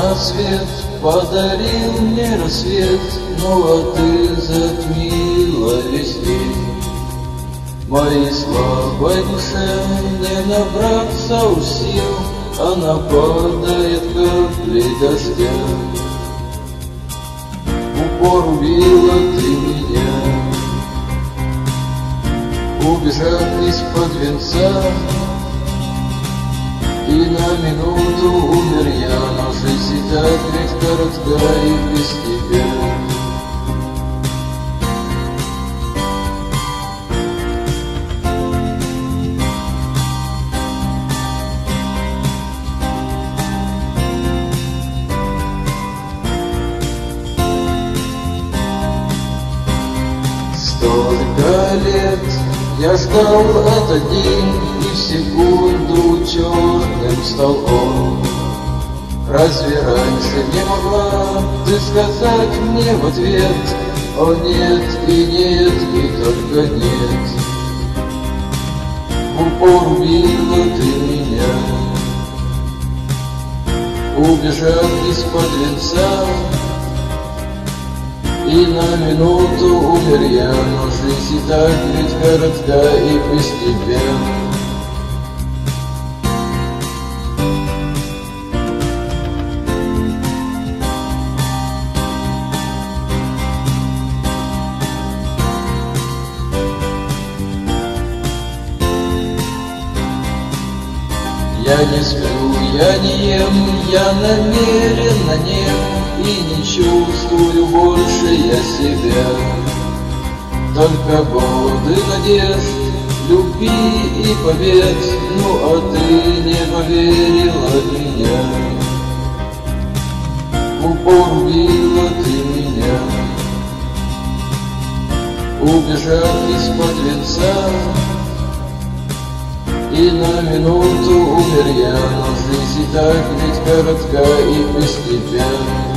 на свет, подарил мне рассвет, ну а ты затмила весь день. Моей слабой душе не набраться уж сил, она падает каплей дождя. В упор убила ты меня, убежав из-под венца, и на минуту умер я, но жизнь и так ведь коротка и без тебя. Столько лет я ждал этот день, и в секунду черным стал он. Разве раньше не могла ты сказать мне в ответ: о нет, и нет, и только нет? В упор убила ты меня, убежав из-под венца, и на минуту умер я, но жизнь и так ведь коротка и без тебя. Я не сплю, я не ем, я намеренно нем, и не чувствую больше я себя. Только годы надежд, любви и побед, ну а ты не поверила в меня. В упор убила ты меня, убежав из-под венца, и на минуту умер я, но жизнь и так ведь коротка и без тебя.